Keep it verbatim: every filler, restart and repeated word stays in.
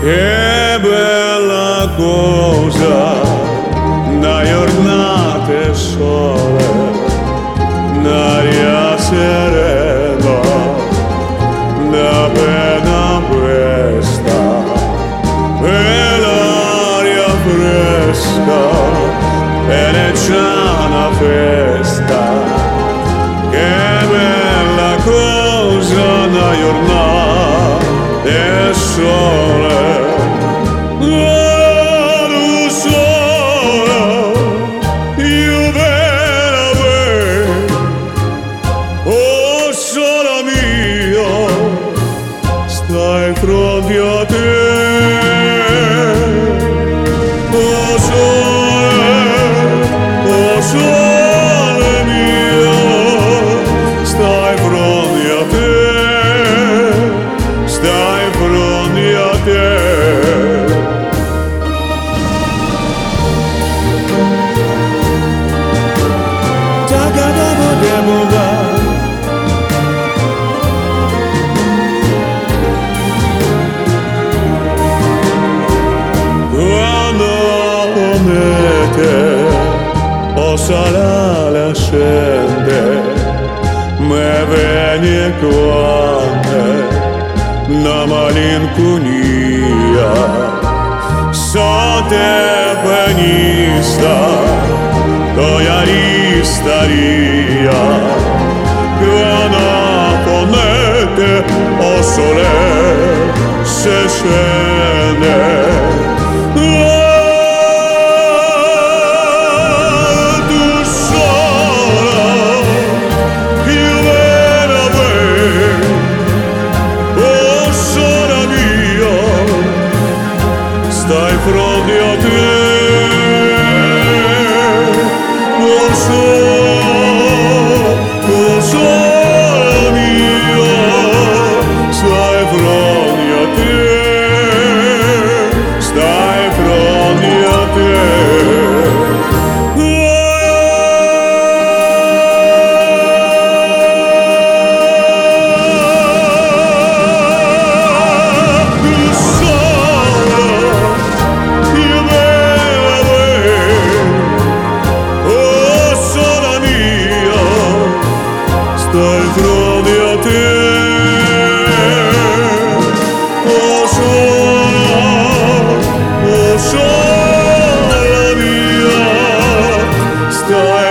Che bella cosa, una giornata e sole, un'aria serena, una pena questa, e l'aria fresca, e ne c'è una festa. Che bella cosa, una giornata e sole. Stai fronte a te, oh sole, oh sole mio, stai fronte a te, stai fronte a te. O sale scende, me viene quando una malinconia, so te benista, toiarista ria, quando ponete o sole se scende. Stai fronte a te, oh sole, oh sole mio, stai fronte a te, stai fronte a te. Stai fronte a te, oh sole, oh sole mia, stai